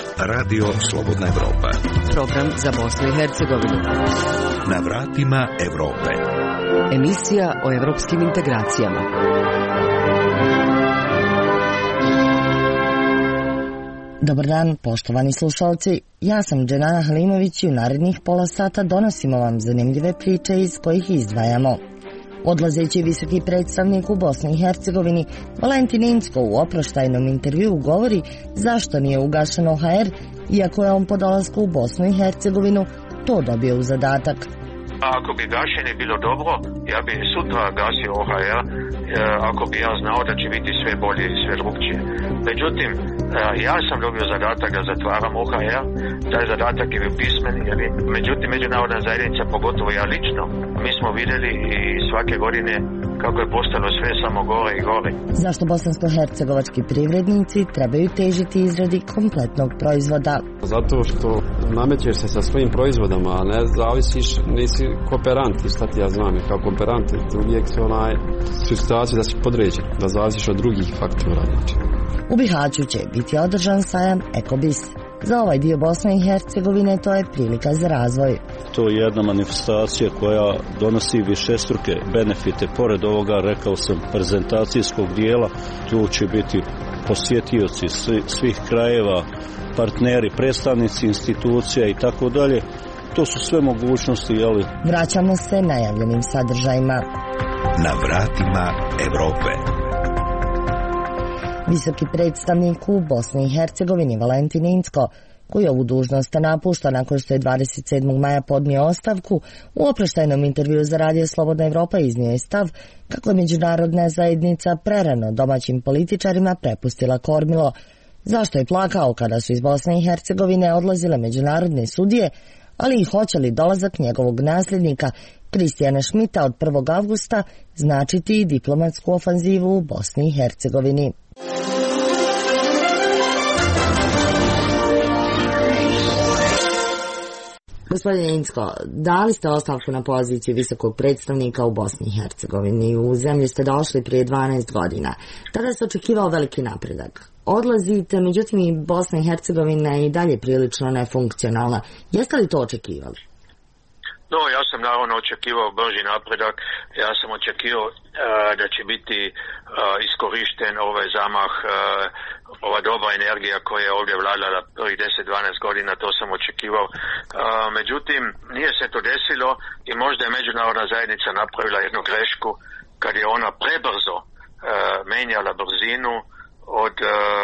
Radio Slobodna Evropa. Program za Bosnu i Hercegovinu. Na vratima Evrope. Emisija o evropskim integracijama. Dobar dan, poštovani slušalci. Ja sam Dženana Halimović i u narednih pola sata donosimo vam zanimljive priče iz kojih izdvajamo. Odlazeći visoki predstavnik u Bosni i Hercegovini, Valentin Incko u oproštajnom intervjuu govori zašto nije ugašen OHR, iako je on po dolasku u Bosnu i Hercegovinu to dobio u zadatak. Ako bi gašenje bilo dobro, ja bi sutra gasio OHR, ako bi ja znao da će biti sve bolje i sve drugčije. Međutim, ja sam dobio zadatak da zatvaram OHR, taj zadatak je bio pismen, međutim međunarodna zajednica, pogotovo ja lično, mi smo vidjeli i svake godine kako je postalo sve samo gore i gore. Zašto bosansko-hercegovački privrednici trebaju težiti izradi kompletnog proizvoda? Zato što namećeš se sa svojim proizvodama, a ne zavisiš, nisi kooperant, šta ti ja znam, kao kooperant uvijek si situaciju da si podređen, da zavisiš od drugih faktora. U Bihaću će biti održan sajam Ekobis. Za ovaj dio Bosne i Hercegovine to je prilika za razvoj. To je jedna manifestacija koja donosi višestruke benefite. Pored ovoga, rekao sam, prezentacijskog dijela, tu će biti posjetioci svih krajeva, partneri, predstavnici institucija i tako dalje. To su sve mogućnosti, jeli? Vraćamo se najavljenim sadržajima. Na vratima Evrope. Visoki predstavnik u Bosni i Hercegovini Valentin Incko, koji ovu dužnost napušta nakon što je 27. maja podnio ostavku, u oproštajnom intervjuu za Radio Slobodna Evropa iznio je stav kako je međunarodna zajednica prerano domaćim političarima prepustila kormilo, zašto je plakao kada su iz Bosne i Hercegovine odlazile međunarodne sudije, ali i hoće li dolazak njegovog nasljednika Kristijana Šmita od 1. avgusta značiti i diplomatsku ofanzivu u Bosni i Hercegovini. Gospodine Incko, dali ste ostavku na poziciju visokog predstavnika u Bosni i Hercegovini. U zemlju ste došli prije 12 godina. Tada se očekivao veliki napredak. Odlazite, međutim i Bosna i Hercegovina je i dalje prilično nefunkcionalna. Jeste li to očekivali? No, ja sam naravno očekivao brži napredak. Ja sam očekivao da će biti iskorišten ovaj zamah, ova dobra energija koja je ovdje vladala prvih 10-12 godina, to sam očekivao. Međutim, nije se to desilo i možda je međunarodna zajednica napravila jednu grešku kad je ona prebrzo menjala brzinu od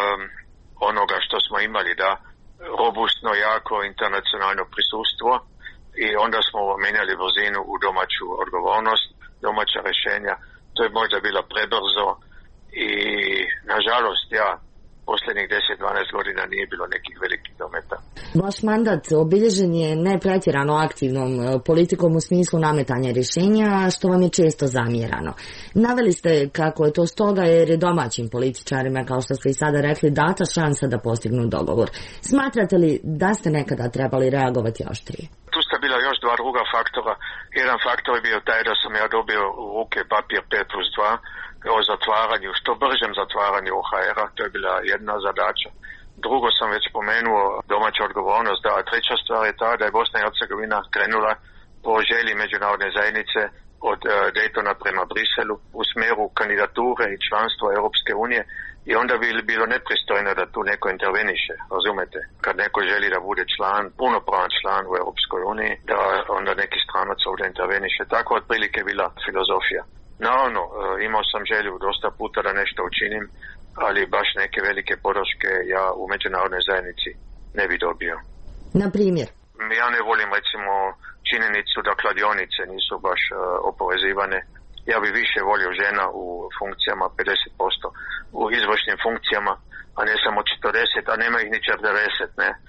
onoga što smo imali, da robustno, jako internacionalno prisustvo. I onda smo menjali brzinu u domaću odgovornost, domaća rješenja. To je možda bilo prebrzo i nažalost, posljednjih 10-12 godina nije bilo nekih velikih dometa. Vaš mandat obilježen je nepretjerano aktivnom politikom u smislu nametanja rješenja, što vam je često zamjerano. Naveli ste kako je to stoga jer je domaćim političarima, kao što ste i sada rekli, data šansa da postignu dogovor. Smatrate li da ste nekada trebali reagovati oštrije? Tu sta bila još dva druga faktora. Jedan faktor je bio taj da sam ja dobio u ruke papir 5+2 o zatvaranju, što bržem zatvaranju OHR-a, to je bila jedna zadaća. Drugo sam već spomenuo domaća odgovornost, a treća stvar je ta da je Bosna i Hercegovina krenula po želji međunarodne zajednice od Daytona prema Briselu u smjeru kandidature i članstva Europske unije i onda bi bilo nepristojno da tu neko interveniše, razumete? Kad neko želi da bude član, punopravan član u Europskoj uniji, da onda neki stranac ovdje interveniše. Tako otprilike bila filozofija. Naravno, imao sam želju dosta puta da nešto učinim, ali baš neke velike podrške ja u međunarodnoj zajednici ne bi dobio. Na primjer? Ja ne volim recimo činjenicu da kladionice nisu baš oporezivane. Ja bi više volio žena u funkcijama 50%, u izvršnim funkcijama, a ne samo 40, a nema ih ni 40, ne.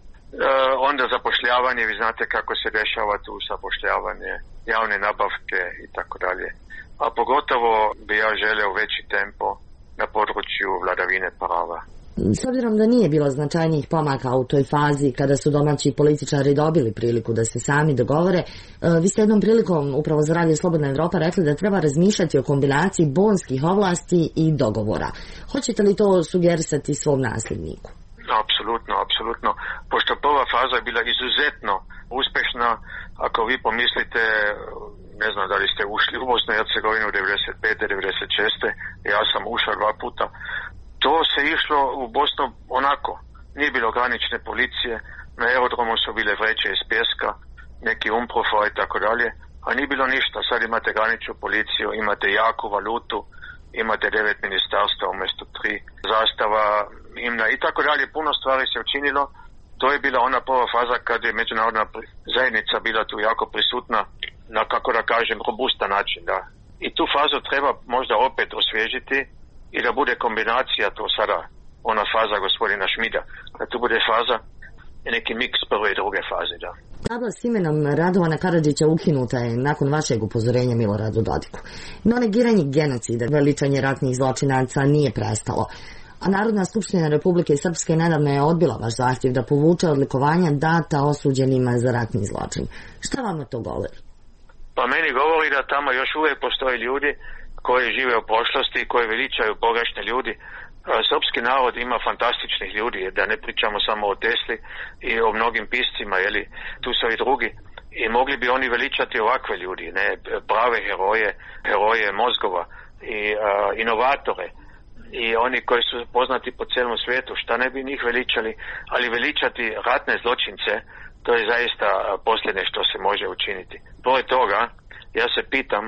Onda zapošljavanje, vi znate kako se dešava tu zapošljavanje, javne nabavke i tako dalje. A pogotovo bi ja želeo veći tempo na području vladavine prava. S obzirom da nije bilo značajnijih pomaka u toj fazi kada su domaći političari dobili priliku da se sami dogovore, vi ste jednom prilikom upravo za Radio Slobodna Evropa rekli da treba razmišljati o kombinaciji bonskih ovlasti i dogovora. Hoćete li to sugerisati svom nasljedniku? Apsolutno. Pošto prva faza je bila izuzetno uspješna, ako vi pomislite, ne znam da li ste ušli u Bosnu i Hercegovinu 95. 96. Ja sam ušao 2 puta. To se išlo u Bosnu onako. Nije bilo granične policije, na aerodromu su bile vreće iz pjeska, neki umprofa i tako dalje, a nije bilo ništa. Sad imate graničnu policiju, imate jaku valutu, imate 9 ministarstva umjesto 3, zastava, himna i tako dalje. Puno stvari se učinilo. To je bila ona prva faza kad je međunarodna zajednica bila tu jako prisutna na, kako da kažem, robustan način. Da. I tu fazu treba možda opet osvježiti i da bude kombinacija to sada, ona faza gospodina Šmida, da tu bude faza i neki miks prve i druge faze. Da. Tabla s imenom Radovana Karadžića ukinuta je nakon vašeg upozorenja Miloradu Dodiku. No negiranje genocida, veličanje ratnih zločinaca nije prestalo. A Narodna skupština Republike Srpske nedavno je odbila vaš zahtjev da povuče odlikovanja data osuđenima za ratni zločin. Šta vam to govori? Pa meni govori da tamo još uvijek postoje ljudi koji žive u prošlosti i koji veličaju pogrešne ljudi. Srpski narod ima fantastičnih ljudi, da ne pričamo samo o Tesli i o mnogim piscima, jeli, tu su i drugi. I mogli bi oni veličati ovakve ljudi, ne prave heroje mozgova i inovatore. I oni koji su poznati po cijelom svijetu, šta ne bi njih veličali, ali veličati ratne zločince, to je zaista posljednje što se može učiniti. Pored toga, ja se pitam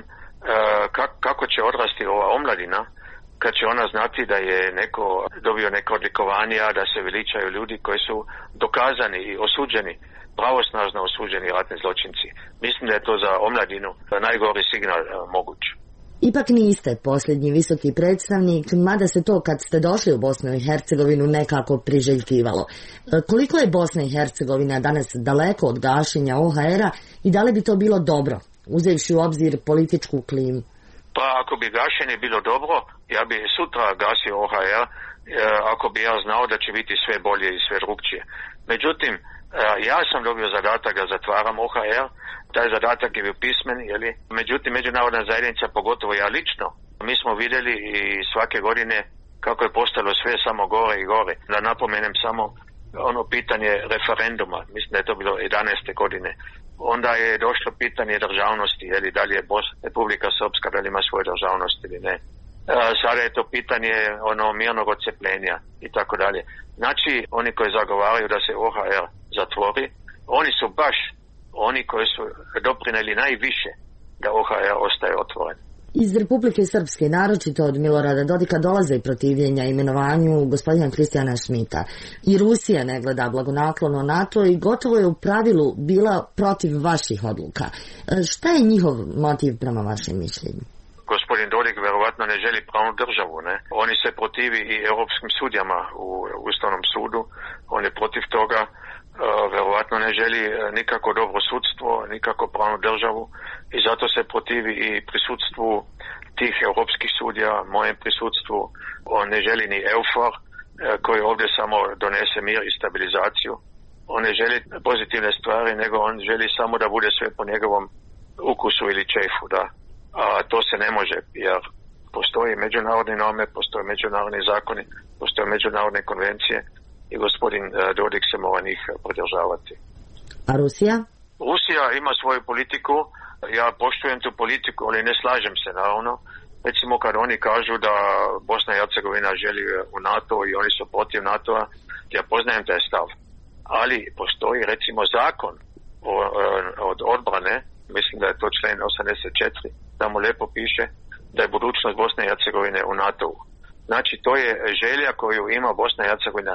kako će odrasti ova omladina kad će ona znati da je neko dobio neko odlikovanja, da se veličaju ljudi koji su dokazani i osuđeni, pravosnažno osuđeni ratni zločinci. Mislim da je to za omladinu najgori signal moguć. Ipak niste posljednji visoki predstavnik, mada se to kad ste došli u Bosnu i Hercegovinu nekako priželjkivalo. Koliko je Bosna i Hercegovina danas daleko od gašenja OHR-a i da li bi to bilo dobro, uzevši u obzir političku klimu? Pa ako bi gašenje bilo dobro, ja bi sutra gasio OHR, ako bi ja znao da će biti sve bolje i sve drugčije. Međutim, ja sam dobio zadatak da zatvaram OHR, taj zadatak je bio pismen, jeli? Međutim, međunarodna zajednica, pogotovo ja lično, mi smo vidjeli i svake godine kako je postalo sve samo gore i gore. Da napomenem samo ono pitanje referenduma, mislim da je to bilo 11. godine. Onda je došlo pitanje državnosti, jeli, da li je Republika Srpska, da li ima svoju državnost ili ne. Sada je to pitanje ono mirnog odcepljenja i tako dalje. Znači, oni koji zagovaraju da se OHR zatvori, oni su baš oni koji su doprinijeli najviše da OHR ostaje otvoren. Iz Republike Srpske, naročito od Milorada Dodika, dolaze i protivljenja imenovanju gospodina Kristijana Šmita. I Rusija ne gleda blagonaklono NATO i gotovo je u pravilu bila protiv vaših odluka. Šta je njihov motiv prema vašem mišljenju? Gospodin Dodik verovatno ne želi pravnu državu, ne? Oni se protivi i europskim sudjama u Ustavnom sudu, on je protiv toga, verovatno ne želi nikako dobro sudstvo, nikako pravnu državu i zato se protivi i prisutstvu tih europskih sudja, mojem prisutstvu. On ne želi ni EUFOR koji ovdje samo donese mir i stabilizaciju. On ne želi pozitivne stvari, nego on želi samo da bude sve po njegovom ukusu ili čefu, da. A to se ne može, jer postoji međunarodne norme, postoje međunarodni zakoni, postoje međunarodne konvencije i gospodin Dodik se mora njih pridržavati. A Rusija? Rusija ima svoju politiku, ja poštujem tu politiku, ali ne slažem se naravno. Recimo kad oni kažu da Bosna i Hercegovina želi u NATO i oni su protiv NATO-a, ja poznajem taj stav. Ali postoji recimo zakon od odbrane, mislim da je to člen 84, tamo lijepo piše da je budućnost Bosne i Hercegovine u NATO-u. Znači to je želja koju ima Bosna i Hercegovina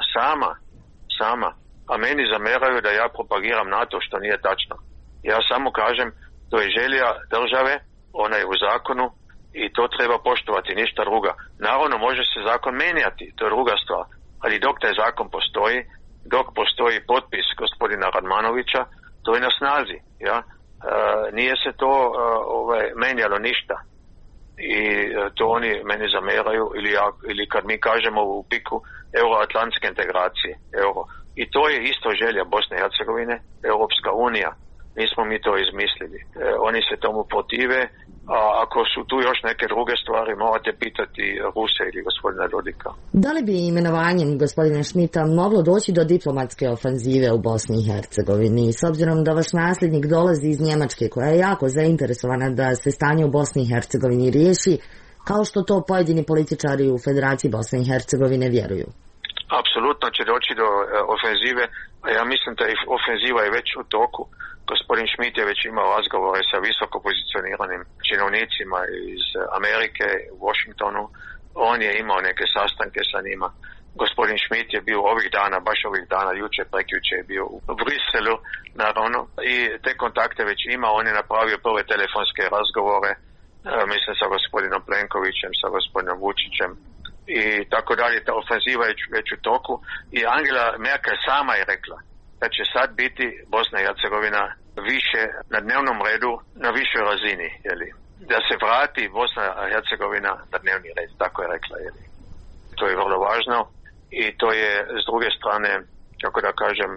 sama, a meni zameraju da ja propagiram NATO, što nije tačno. Ja samo kažem, to je želja države, ona je u zakonu i to treba poštovati, ništa druga. Naravno može se zakon menjati, to je druga stvar, ali dok taj zakon postoji, dok postoji potpis gospodina Radmanovića, to je na snazi, ja. Nije se to menjalo ništa i to oni meni zameraju ili kad mi kažemo u piku euroatlantske integracije, euro. I to je isto želja Bosne i Hercegovine, Europska unija. Nismo mi to izmislili. Oni se tomu protive A ako su tu još neke druge stvari, morate pitati Ruse ili gospodina Dodika. Da li bi imenovanjem gospodina Schmidta moglo doći do diplomatske ofanzive u Bosni i Hercegovini, s obzirom da vaš nasljednik dolazi iz Njemačke, koja je jako zainteresovana da se stanje u Bosni i Hercegovini riješi, kao što to pojedini političari u Federaciji Bosne i Hercegovine vjeruju? Apsolutno će doći do ofenzive, a ja mislim da ofenziva je već u toku. Gospodin Schmidt je već imao razgovore sa visoko pozicioniranim činovnicima iz Amerike u Washingtonu. On je imao neke sastanke sa njima. Gospodin Schmidt je bio baš ovih dana, prekjuče je bio u Briselu, naravno, i te kontakte već ima. On je napravio prve telefonske razgovore, mislim sa gospodinom Plenkovićem, sa gospodinom Vučićem i tako dalje. Ta ofenziva je već u toku i Angela Merkel sama je rekla da će sad biti Bosna i Hercegovina više na dnevnom redu, na višoj razini, jeli. Da se vrati Bosna i Hercegovina na dnevni red, tako je rekla, jeli. To je vrlo važno i to je s druge strane, kako da kažem,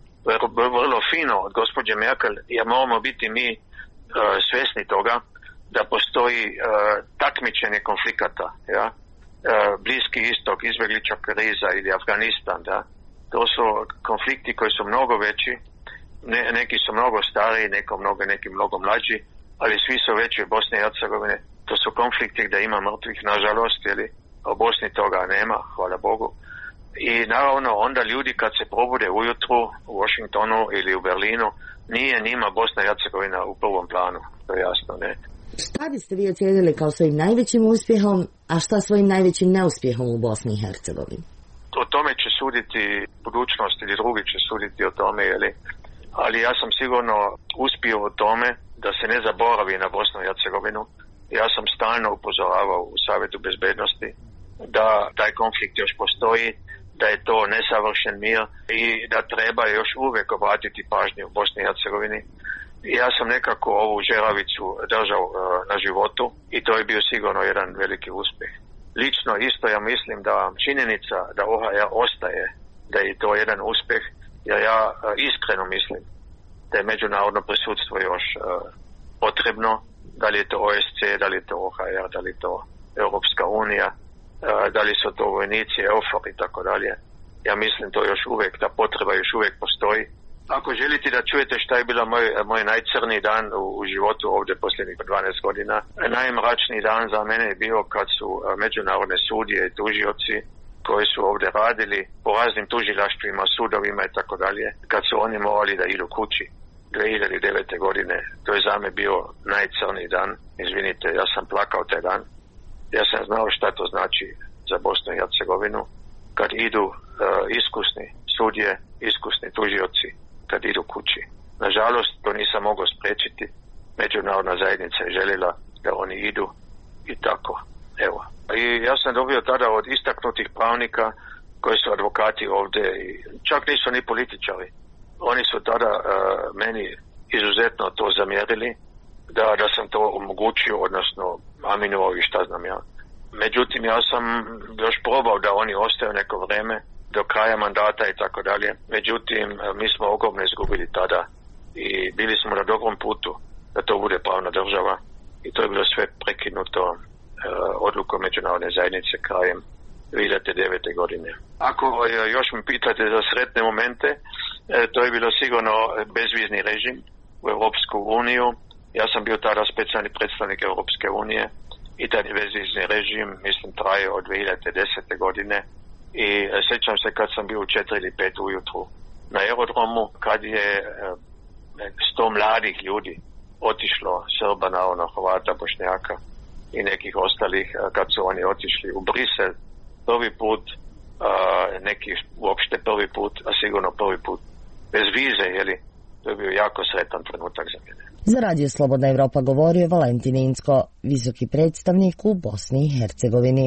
vrlo fino od gospođe Merkel, jer moramo biti mi svjesni toga da postoji takmičenje konflikata, ja. Bliski istok, izbjeglička kriza ili Afganistan, da. To su konflikti koji su mnogo veći, neki su mnogo stariji, neki mnogo mlađi, ali svi su veći u Bosni i Hercegovine. To su konflikti gdje ima mrtvih, nažalost, ili u Bosni toga nema, hvala Bogu. I naravno onda ljudi kad se probude ujutru u Washingtonu ili u Berlinu, nije njima Bosna i Hercegovina u prvom planu, to je jasno, ne. Šta biste vi ocijenili kao svojim najvećim uspjehom, a šta svojim najvećim neuspjehom u Bosni i Hercegovini? O tome će suditi budućnost ili drugi će suditi o tome, ali ja sam sigurno uspio o tome da se ne zaboravi na Bosnu i Hercegovinu. Ja sam stalno upozoravao u Savjetu bezbednosti da taj konflikt još postoji, da je to nesavršen mir i da treba još uvijek obratiti pažnju u Bosni i Hercegovini. Ja sam nekako ovu žeravicu držao na životu i to je bio sigurno jedan veliki uspjeh. Lično isto ja mislim da činjenica da OHR ostaje, da je to jedan uspjeh, jer ja iskreno mislim da je međunarodno prisutstvo još potrebno, da li je to OSC, da li je to OHR, da li je to Europska unija, da li su to vojnici, EUFOR i tako dalje. Ja mislim to još uvijek, ta potreba još uvijek postoji. Ako želite da čujete šta je bilo moj najcrniji dan u životu ovdje posljednjih 12 godina, najmračniji dan za mene je bio kad su međunarodne sudije i tužioci koji su ovdje radili po raznim tužilaštvima, sudovima i tako dalje, kad su oni morali da idu kući 2009. godine. To je za me bio najcrniji dan. Izvinite, ja sam plakao taj dan. Ja sam znao šta to znači za Bosnu i Hercegovinu kad idu iskusni sudije, iskusni tužioci, kad idu kući. Nažalost, to nisam mogao spriječiti. Međunarodna zajednica je željela da oni idu i tako. Evo. I ja sam dobio tada od istaknutih pravnika koji su advokati ovdje i čak nisu ni političari. Oni su tada meni izuzetno to zamjerili da sam to omogućio, odnosno aminovao i šta znam ja. Međutim, ja sam još probao da oni ostaju neko vrijeme do kraja mandata i tako dalje. Međutim, mi smo ogromno izgubili tada i bili smo na dobrom putu da to bude pravna država i to je bilo sve prekinuto odlukom međunarodne zajednice krajem 2009. godine. Ako još mi pitate za sretne momente, to je bilo sigurno bezvizni režim u Europsku uniju. Ja sam bio tada specijalni predstavnik Europske unije i taj bezvizni režim, mislim, traje od 2010. godine. I sjećam se kad sam bio u 4 ili 5 ujutru na aerodromu, kad je 100 mladih ljudi otišlo, Srba, naravno, Hrvata, Bošnjaka i nekih ostalih, kad su oni otišli u Brisel prvi put, neki uopšte prvi put, a sigurno prvi put bez vize, to je bio jako sretan trenutak za mene. Za Radio Slobodna Evropa govorio Valentin Incko, visoki predstavnik u Bosni i Hercegovini.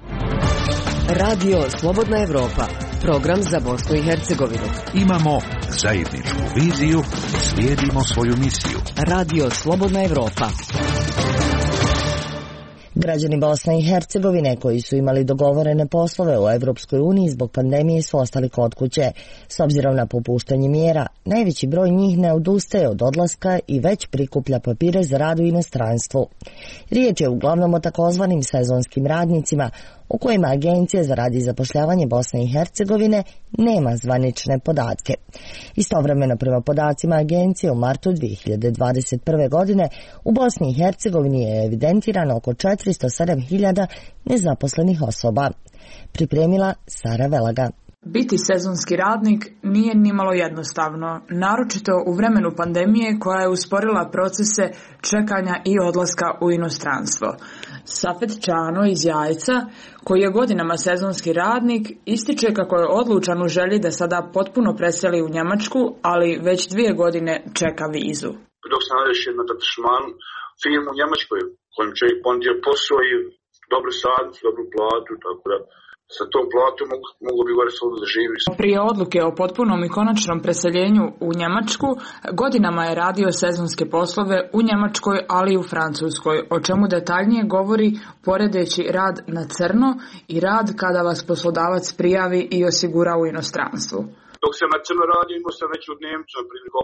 Radio Slobodna Evropa, program za Bosnu i Hercegovinu. Imamo zajedničku viziju, slijedimo svoju misiju. Radio Slobodna Evropa. Građani Bosne i Hercegovine koji su imali dogovorene poslove u Evropskoj uniji zbog pandemije su ostali kod kuće. S obzirom na popuštanje mjera, najveći broj njih ne odustaje od odlaska i već prikuplja papire za rad u inostranstvu. Riječ je uglavnom o takozvanim sezonskim radnicima, o kojima Agencija za rad i zapošljavanje Bosne i Hercegovine nema zvanične podatke. Istovremeno, prema podacima agencije, u martu 2021. godine u Bosni i Hercegovini je evidentirano oko 407.000 nezaposlenih osoba. Pripremila Sara Velaga. Biti sezonski radnik nije nimalo jednostavno, naročito u vremenu pandemije koja je usporila procese čekanja i odlaska u inostranstvo. Safet Čano iz Jajca, koji je godinama sezonski radnik, ističe kako je odlučan u želji da sada potpuno preseli u Njemačku, ali već 2 godine čeka vizu. Dok sam rešio na tašman firmu u Njemačkoj, kojim će i pondio posao i dobru sadnicu, dobru platu, tako da sa tom platom mogu bi gore svuda da živiš. Prije odluke o potpunom i konačnom preseljenju u Njemačku, godinama je radio sezonske poslove u Njemačkoj, ali i u Francuskoj, o čemu detaljnije govori poredeći rad na crno i rad kada vas poslodavac prijavi i osigura u inostranstvu. Dok sam na crno radio, imao sam već od Nemca,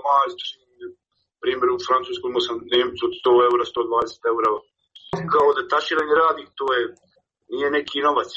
primjer u Francuskoj imao sam Nemcu od 100 eura, 120 eura. Kao detaširani radnik, to nije neki novac.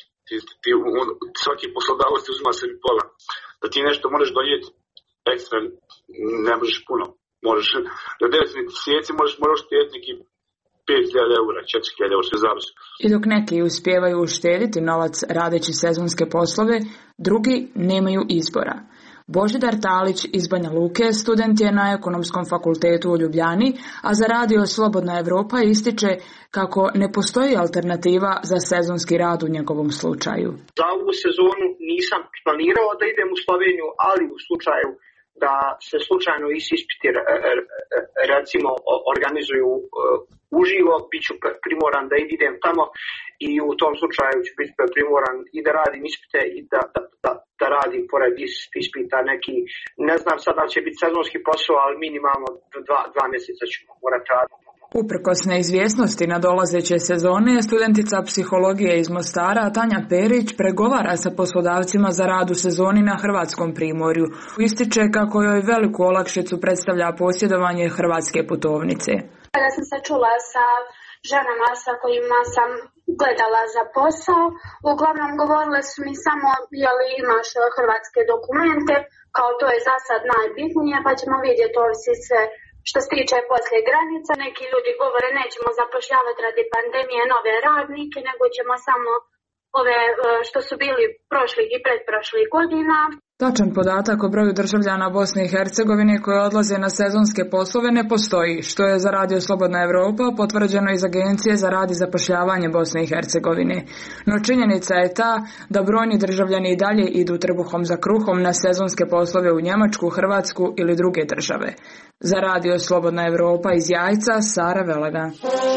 Svaki poslodavac ti uzima sebi pola. Da ti nešto možeš donijeti ekstra, ne možeš puno. Možeš, do 9 mjeseci možeš štediti neki 5.000 eura, 4.000 eura, sve zavisi. I dok neki uspijevaju uštediti novac radeći sezonske poslove, drugi nemaju izbora. Božidar Talić iz Banja Luke student je na Ekonomskom fakultetu u Ljubljani, a za radio Slobodna Evropa ističe kako ne postoji alternativa za sezonski rad u njegovom slučaju. Za ovu sezonu nisam planirao da idem u Sloveniju, ali u slučaju da se slučajno ispiti recimo organizuju uživo, bit ću primoran da idem tamo i u tom slučaju ću biti primoran i da radim ispite i da radim pored ispita neki, ne znam sada će biti sezonski posao, ali minimalno 2 mjeseca ću morati raditi. Uprkos neizvjesnosti nadolazeće sezone, studentica psihologije iz Mostara Tanja Perić pregovara sa poslodavcima za rad u sezoni na hrvatskom primorju. Ističe kako joj veliku olakšicu predstavlja posjedovanje hrvatske putovnice. Kada sam se čula sa ženama sa kojima sam gledala za posao, uglavnom govorile su mi samo je li imaš hrvatske dokumente, kao to je za sad najbitnije, pa ćemo vidjeti ovisi sve što se tiče poslije granica. Neki ljudi govore nećemo zapošljavati radi pandemije nove radnike, nego ćemo samo ove što su bili prošlih i pretprošlih godina. Tačan podatak o broju državljana Bosne i Hercegovine koji odlaze na sezonske poslove ne postoji, što je za radio Slobodna Evropa potvrđeno iz Agencije za rad i zapošljavanje Bosne i Hercegovine. No činjenica je ta da brojni državljani i dalje idu trbuhom za kruhom na sezonske poslove u Njemačku, Hrvatsku ili druge države. Za radio Slobodna Evropa iz Jajca, Sara Velaga.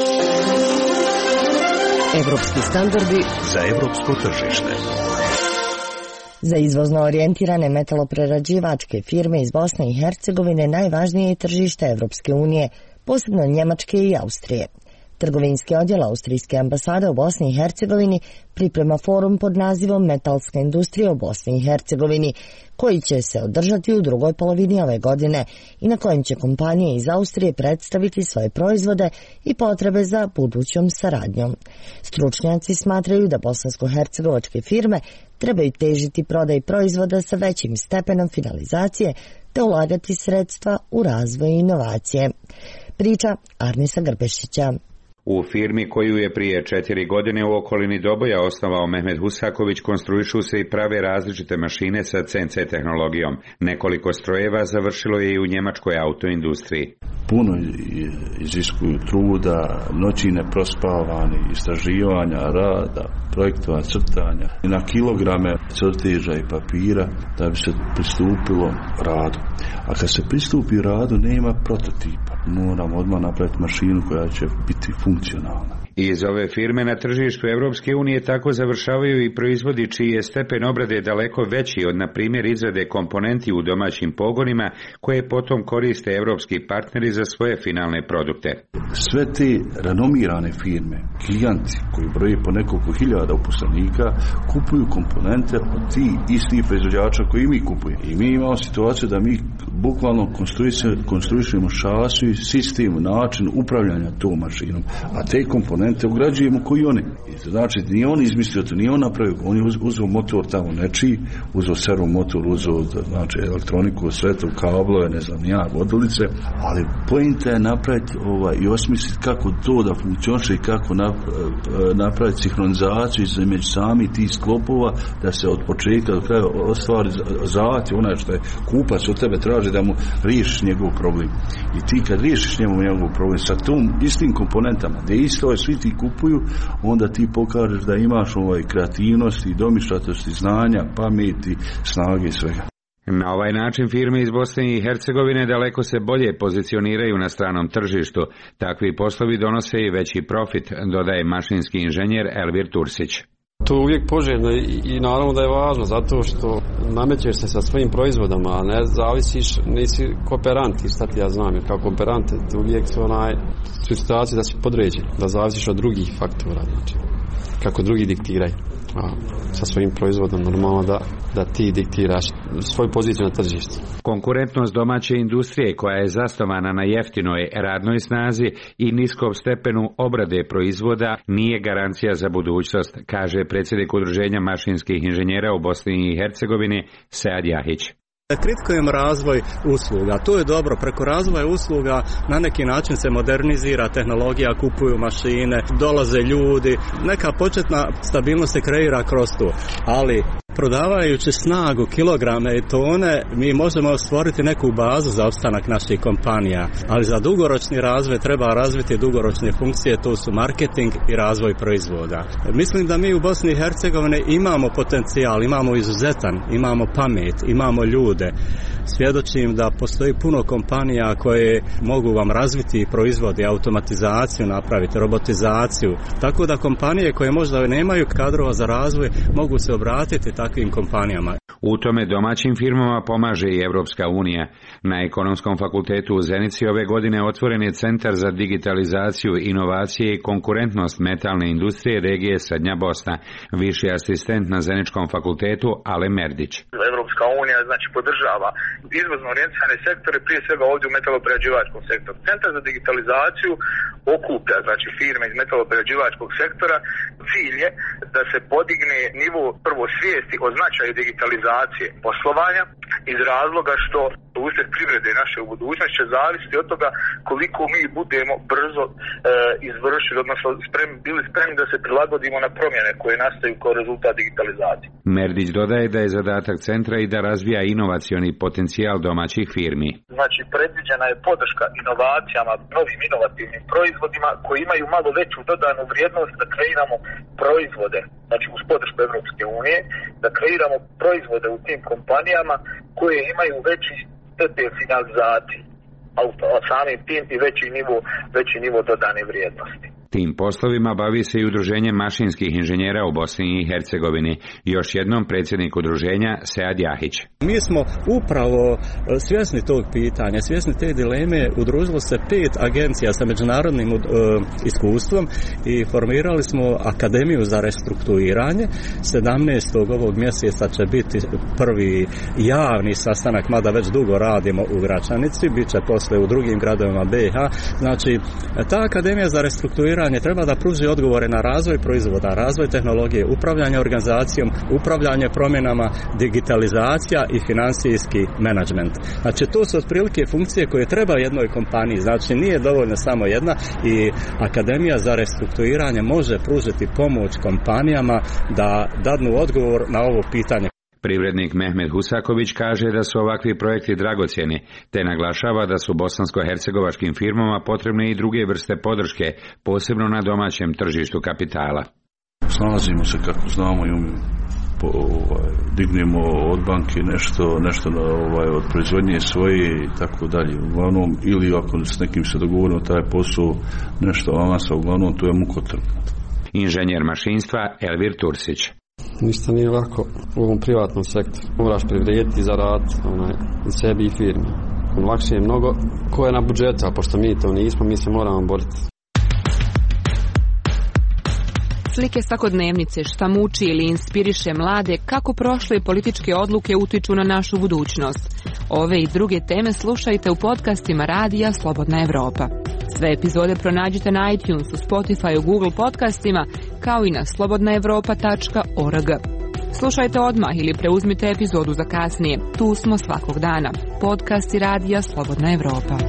Evropski standardi za evropsko tržište. Za izvozno orijentirane metaloprerađivačke firme iz Bosne i Hercegovine najvažnije je tržište Evropske unije, posebno Njemačke i Austrije. Trgovinski odjel Austrijske ambasade u Bosni i Hercegovini priprema forum pod nazivom Metalska industrija u Bosni i Hercegovini, koji će se održati u drugoj polovini ove godine i na kojem će kompanije iz Austrije predstaviti svoje proizvode i potrebe za budućom saradnjom. Stručnjaci smatraju da bosansko-hercegovačke firme trebaju težiti prodaj proizvoda sa većim stepenom finalizacije te ulagati sredstva u razvoj i inovacije. Priča Arnisa Grbešića. U firmi koju je prije 4 godine u okolini Doboja osnovao Mehmed Husaković konstruišu se i prave različite mašine sa CNC tehnologijom. Nekoliko strojeva završilo je i u njemačkoj autoindustriji. Puno iziskuju truda, noći neprospavani, istraživanja, rada, projektova, crtanja i na kilograme crteža i papira da bi se pristupilo radu. A kad se pristupi radu nema prototipa. Moramo odmah napraviti mašinu koja će biti funkcionalna. Iz ove firme na tržištu Evropske unije tako završavaju i proizvodi čiji je stepen obrade daleko veći od, na primjer, izrade komponenti u domaćim pogonima koje potom koriste evropski partneri za svoje finalne produkte. Sve te renomirane firme, klijenti koji broje po nekoliko hiljada uposlenika, kupuju komponente od tih istih proizvođača koji mi kupujemo. I mi imamo situaciju da mi bukvalno konstruišemo šasiju, sistem, način upravljanja tom mašinom, a te komponente ugrađujemo koji oni. Znači, nije on izmislio to, nije on napravio, on je uzeo motor tamo nečiji, uzeo servo motor, uzeo znači, elektroniku, sve to, kablove, ne znam, vodilice, ali pointa je napraviti i osmisliti kako to da funkcioniše i kako napraviti sinhronizaciju između sami tih sklopova, da se od početka do kraja ostvari zahtjev, onaj što je kupac od tebe traži da mu riješiš njegov problem. I ti kad riješiš njegov problem sa tom istim komponentama, gdje isto svi ti kupuju, onda ti pokažeš da imaš kreativnosti, domišljatosti, znanja, pameti, snage i svega. Na ovaj način firme iz Bosne i Hercegovine daleko se bolje pozicioniraju na stranom tržištu. Takvi poslovi donose i veći profit, dodaje mašinski inženjer Elvir Tursić. To je uvijek poželjno i naravno da je važno zato što namećeš se sa svojim proizvodama, a ne zavisiš, nisi kooperant, šta ti ja znam, jer kao kooperant uvijek su situacije da si podređen, da zavisiš od drugih faktora, znači kako drugi diktiraju. A sa svojim proizvodom normalno da ti diktiraš svoju poziciju na tržištu. Konkurentnost domaće industrije koja je zasnovana na jeftinoj radnoj snazi i niskom stepenu obrade proizvoda nije garancija za budućnost, kaže predsjednik Udruženja mašinskih inženjera u Bosni i Hercegovini Sead Jahić. Kritikujem razvoj usluga, to je dobro, preko razvoja usluga na neki način se modernizira tehnologija, kupuju mašine, dolaze ljudi, neka početna stabilnost se kreira kroz to, ali prodavajući snagu, kilograme i tone, mi možemo stvoriti neku bazu za opstanak naših kompanija, ali za dugoročni razvoj treba razviti dugoročne funkcije, to su marketing i razvoj proizvoda. Mislim da mi u Bosni i Hercegovini imamo potencijal, imamo izuzetan, imamo pamet, imamo ljude. Svjedočim da postoji puno kompanija koje mogu vam razviti proizvode, automatizaciju napraviti, robotizaciju, tako da kompanije koje možda nemaju kadrova za razvoj mogu se obratiti takvim kompanijama. U tome domaćim firmama pomaže i Evropska unija. Na Ekonomskom fakultetu u Zenici ove godine otvoren je Centar za digitalizaciju, inovacije i konkurentnost metalne industrije regije Srednja Bosna. Viši asistent na Zeničkom fakultetu Ale Merdić. Evropska unija znači podržava izvozno orijentisane sektore, prije svega ovdje u metaloprerađivačkom sektoru. Centar za digitalizaciju okuplja znači firme iz metaloprerađivačkog sektora. Cilj je da se podigne nivo prvo svijesti o značaju digitalizacije poslovanja iz razloga što usred privrede naše u budućnosti će zavisiti od toga koliko mi budemo brzo izvršili, odnosno bili spremni da se prilagodimo na promjene koje nastaju kao rezultat digitalizacije. Merdić dodaje da je zadatak centra i da razvija inovacioni potencijal domaćih firmi. Znači predviđena je podrška inovacijama, novim inovativnim proizvodima koji imaju malo veću dodanu vrijednost da kreiramo proizvode, znači uz podršku Evropske unije, da kreiramo proizvode u tim kompanijama koje imaju veći stepen finalizacije, a samim tim i veći nivo dodane vrijednosti. Tim poslovima bavi se i Udruženje mašinskih inženjera u Bosni i Hercegovini. Još jednom predsjednik udruženja Sead Jahić. Mi smo upravo svjesni tog pitanja, svjesni te dileme, udružilo se 5 agencija sa međunarodnim iskustvom i formirali smo Akademiju za restrukturiranje. 17. ovog mjeseca će biti prvi javni sastanak, mada već dugo radimo u Gračanici, bit će posle u drugim gradovima BiH. Znači, ta Akademija za restrukturiranje treba da pruži odgovore na razvoj proizvoda, razvoj tehnologije, upravljanje organizacijom, upravljanje promjenama, digitalizacija i financijski menadžment. Znači to su otprilike funkcije koje treba jednoj kompaniji, znači nije dovoljno samo jedna i Akademija za restrukturiranje može pružiti pomoć kompanijama da dadnu odgovor na ovo pitanje. Privrednik Mehmed Husaković kaže da su ovakvi projekti dragocjeni, te naglašava da su bosansko-hercegovačkim firmama potrebne i druge vrste podrške, posebno na domaćem tržištu kapitala. Snalazimo se kako znamo i umijemo. dignemo od banke nešto od proizvodnje svoje i tako dalje. Uglavnom, ili ako s nekim se dogovorimo taj posao, nešto avansa, uglavnom to je mukotrpno. Inženjer mašinstva Elvir Tursić. Ništa nije lako u ovom privatnom sektoru. Moraš privrediti za rad i sebi i firmi. Lakše je mnogo ko je na budžetu, a pošto mi to nismo, mi se moramo boriti. Slike svakodnevnice, šta muči ili inspiriše mlade, kako prošle političke odluke utiču na našu budućnost. Ove i druge teme slušajte u podcastima Radija Slobodna Evropa. Sve epizode pronađite na iTunesu, Spotify, Google podcastima, kao i na slobodnaevropa.org. Slušajte odmah ili preuzmite epizodu za kasnije. Tu smo svakog dana. Podcasti Radija Slobodna Evropa.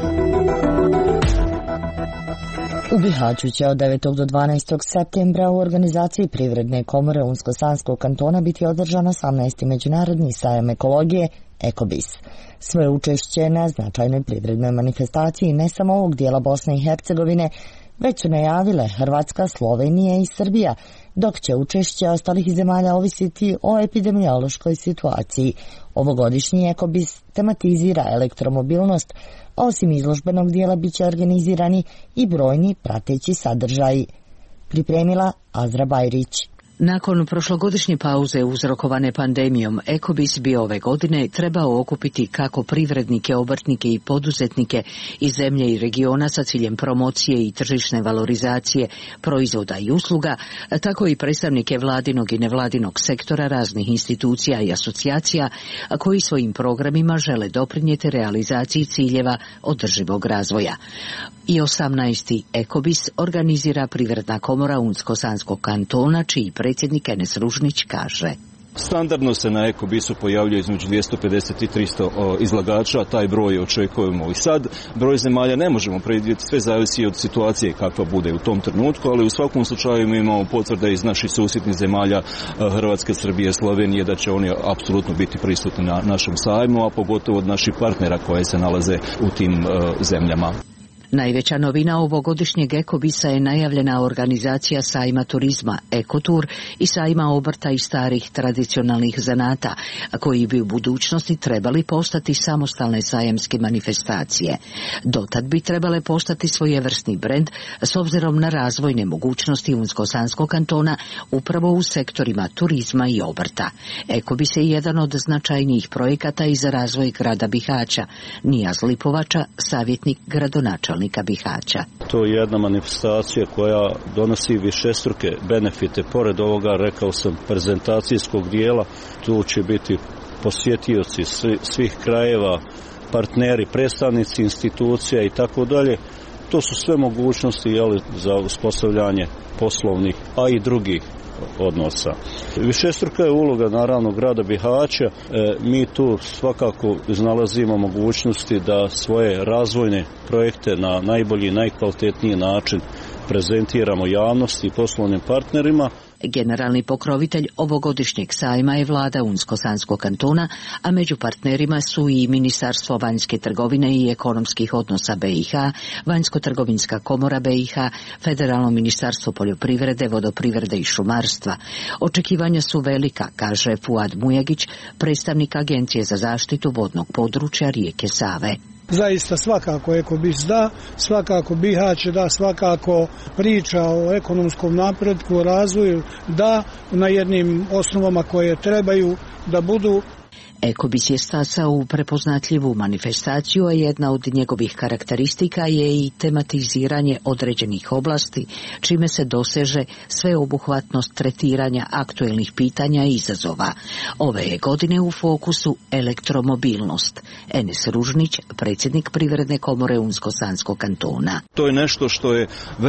U Bihaću će od 9. do 12. septembra u organizaciji Privredne komore Unsko-Sanskog kantona biti održan 18. međunarodni sajam ekologije Ekobis. Svoje učešće na značajnoj privrednoj manifestaciji ne samo ovog dijela Bosne i Hercegovine, već su najavile Hrvatska, Slovenija i Srbija, dok će učešće ostalih zemalja ovisiti o epidemiološkoj situaciji. Ovogodišnji Ekobis tematizira elektromobilnost, a osim izložbenog dijela bit će organizirani i brojni prateći sadržaji. Pripremila Azra Bajrić. Nakon prošlogodišnje pauze uzrokovane pandemijom, Ekobis bi ove godine trebao okupiti kako privrednike, obrtnike i poduzetnike iz zemlje i regiona sa ciljem promocije i tržišne valorizacije proizvoda i usluga, tako i predstavnike vladinog i nevladinog sektora raznih institucija i asocijacija, koji svojim programima žele doprinijeti realizaciji ciljeva održivog razvoja. I 18. Ekobis organizira Privredna komora Unsko-Sanskog kantona, čiji predsjednik Enes Ružnić kaže: Standardno se na Ekobisu pojavljuje između 250 i 300 izlagača, taj broj očekujemo i sad. Broj zemalja ne možemo predvidjeti, sve zavisi od situacije kakva bude u tom trenutku, ali u svakom slučaju mi imamo potvrde iz naših susjednih zemalja Hrvatske, Srbije, Slovenije da će oni apsolutno biti prisutni na našem sajmu, a pogotovo od naših partnera koje se nalaze u tim zemljama. Najveća novina ovogodišnjeg Ekobisa je najavljena organizacija sajma turizma Ekotur i sajma obrta i starih tradicionalnih zanata, koji bi u budućnosti trebali postati samostalne sajamske manifestacije. Dotad bi trebale postati svojevrsni brend s obzirom na razvojne mogućnosti Unsko-Sanskog kantona upravo u sektorima turizma i obrta. Ekobis je jedan od značajnijih projekata i za razvoj grada Bihaća. Nijaz Lipovača, savjetnik gradonačelnika Bihaća. To je jedna manifestacija koja donosi višestruke benefite. Pored ovoga, rekao sam, prezentacijskog dijela, tu će biti posjetioci svih krajeva, partneri, predstavnici institucija i tako dalje. To su sve mogućnosti za uspostavljanje poslovnih, a i drugih odnosa. Višestruka je uloga naravno grada Bihaća. Mi tu svakako iznalazimo mogućnosti da svoje razvojne projekte na najbolji, najkvalitetniji način prezentiramo javnosti i poslovnim partnerima. Generalni pokrovitelj ovogodišnjeg sajma je vlada Unsko-Sanskog kantona, a među partnerima su i Ministarstvo vanjske trgovine i ekonomskih odnosa BiH, Vanjsko-trgovinska komora BiH, Federalno ministarstvo poljoprivrede, vodoprivrede i šumarstva. Očekivanja su velika, kaže Fuad Mujagić, predstavnik Agencije za zaštitu vodnog područja rijeke Save. Zaista svakako Ekobis da, svakako Bihać da, svakako priča o ekonomskom napretku, o razvoju da, na jednim osnovama koje trebaju da budu. Ekobis je stasao u prepoznatljivu manifestaciju, a jedna od njegovih karakteristika je i tematiziranje određenih oblasti, čime se doseže sveobuhvatnost tretiranja aktuelnih pitanja i izazova. Ove je godine u fokusu elektromobilnost. Enes Ružnić, predsjednik Privredne komore Unsko-Sanskog kantona. To je nešto što je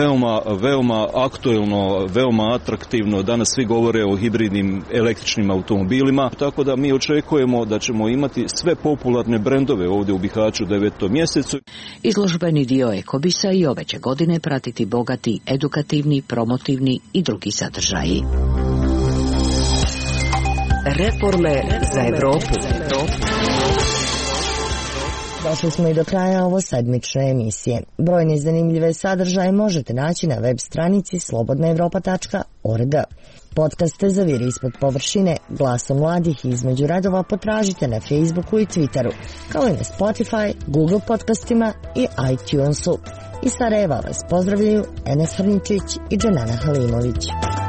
veoma aktuelno, veoma atraktivno. Danas svi govore o hibridnim električnim automobilima, tako da mi očekujemo da ćemo imati sve popularne brendove ovdje u Bihaću u 9. mjesecu. Izložbeni dio Ekobisa i ove će godine pratiti bogati edukativni, promotivni i drugi sadržaji. Reforme za Evropu. Došli smo i do kraja ovo sedmične emisije. Brojne zanimljive sadržaje možete naći na web stranici slobodnaevropa.org. Podcaste Zaviri ispod površine, Glasom mladih i Između redova potražite na Facebooku i Twitteru, kao i na Spotify, Google podcastima i iTunesu. Iz Sarajeva vas pozdravljaju Enes Hrničić i Dženana Halimović.